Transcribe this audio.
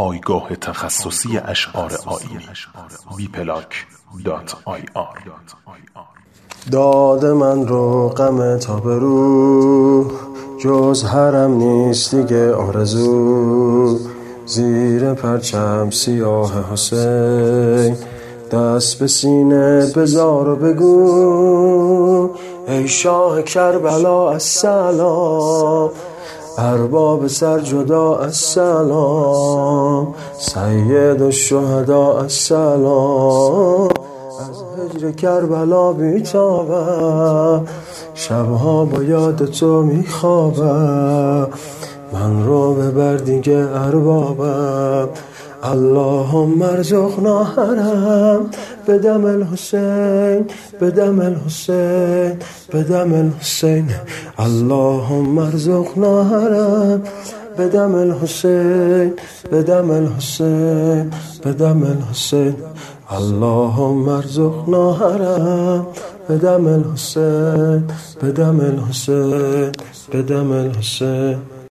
پایگاه تخصصی اشعار آیینی bplag.ir. داد من رو غم تا به روح، جز حرم نیست دیگه آرزو. زیر پرچم سیاه حسین، دست به سینه بزار و بگو ای شاه کربلا السلام، ارباب سر جدا السلام، سید الشهدا السلام. از هجر کربلا بیتابم، شبها با یاد تو میخوابم. من رو ببر دیگه اربابم، اللهم ارزقنا حرم بدم الحسین، بدم الحسین، بدم الحسین. اللهم ارزقنا حرم بدم الحسین، بدم الحسین، بدم الحسین. اللهم ارزقنا حرم بدم الحسین، بدم الحسین، بدم الحسین.